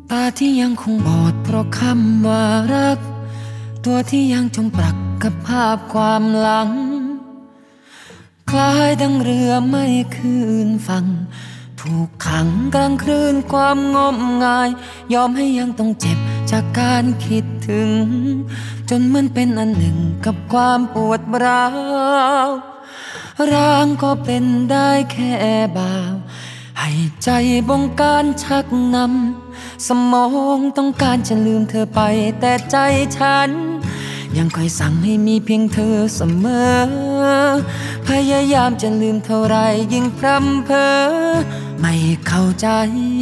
ตาที่ยังคงบอดเพราะคำว่ารักตัวที่ยังจมปลักกับภาพความหลังคล้ายดังเรือไม่คืนฝั่งถูกขังกลางคลื่นความงมงายยอมให้ยังต้องเจ็บจากการคิดถึงจนเหมือนเป็นอันหนึ่งกับความปวดร้าวร่างก็เป็นได้แค่บ่าวให้ใจบงการชักนำสมองต้องการจะลืมเธอไปแต่ใจฉันยังคอยสั่งให้มีเพียงเธอเสมอพยายามจะลืมเท่าไรยิ่งพร่ำเพ้อไม่เข้าใจ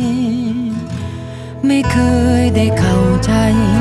ไม่เคยได้เข้าใจ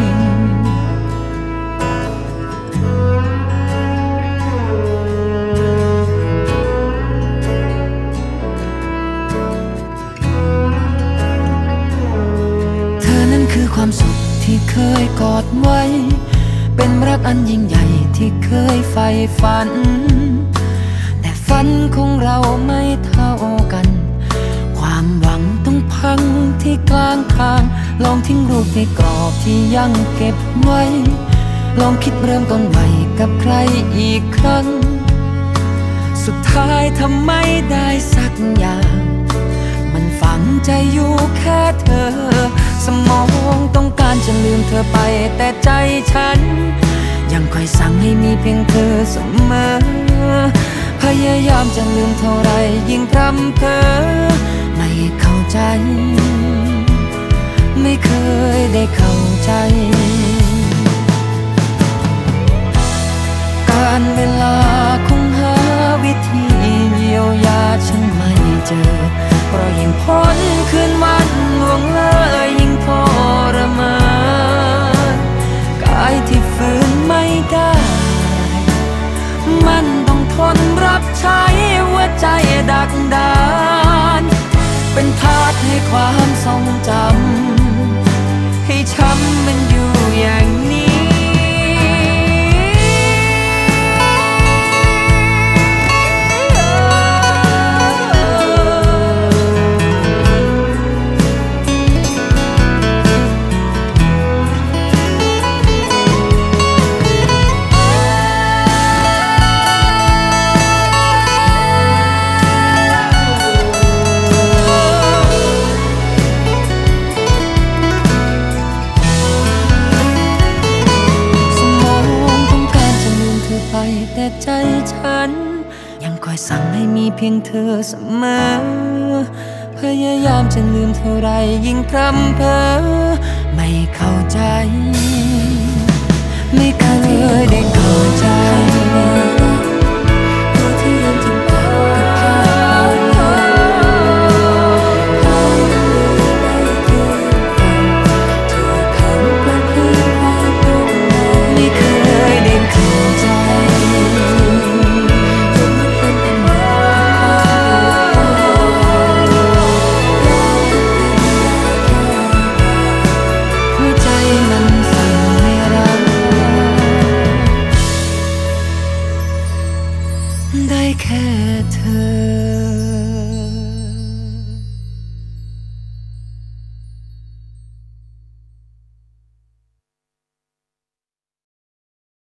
เธอนั้นคือความสุขที่เคยกอดไว้เป็นรักอันยิ่งใหญ่ที่เคยใฝ่ฝันแต่ฝันของเราไม่เท่ากันความหวังต้องพังที่กลางทางลองทิ้งรูปในกรอบที่ยังเก็บไว้ลองคิดเริ่มต้นใหม่กับใครอีกครั้งสุดท้ายทำไม่ได้สักอย่างมันฝังใจอยู่แค่เธอสมองต้องการจะลืมเธอไปแต่ใจฉันยังคอยสั่งให้มีเพียงเธอเสมอพยายามจะลืมเท่าไรยิ่งพร่ำเพ้อไม่เข้าใจไม่เคยได้เข้าใจการเวลาคงหาวิธีเยียวยาฉันไม่เจอเพราะยิ่งพ้นคืนวันล่วงเลยยิ่งทรมานกายที่ฝืนไม่ได้มันต้องทนรับใช้หัวใจดักดานเป็นทาสให้ความทรงจำให้ช้ำมันอยู่อย่างนี้แต่ใจฉันยังคอยสั่งให้มีเพียงเธอเสมอพยายามจะลืมเท่าไรยิ่งพร่ำเพ้อไม่เข้าใจไม่เคยได้เข้าใจ